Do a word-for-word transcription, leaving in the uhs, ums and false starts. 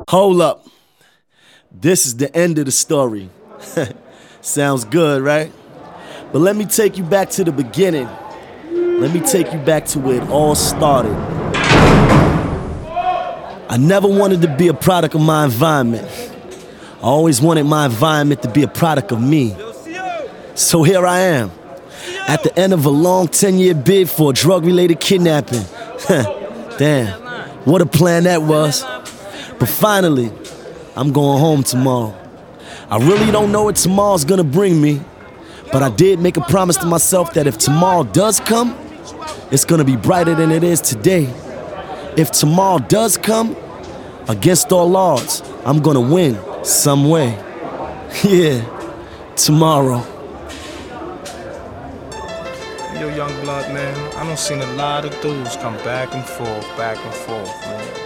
Hold up. This is the end of the story. Sounds good, right? But let me take you back to the beginning. Let me take you back to where it all started. I never wanted to be a product of my environment. I always wanted my environment to be a product of me. So here I am, at the end of a long ten-year bid for a drug-related kidnapping. Damn, what a plan that was. But finally, I'm going home tomorrow. I really don't know what tomorrow's gonna bring me, but I did make a promise to myself that if tomorrow does come, it's gonna be brighter than it is today. If tomorrow does come, against all odds, I'm gonna win some way. Yeah, tomorrow. Yo, young blood, man, I done seen a lot of dudes come back and forth, back and forth, man.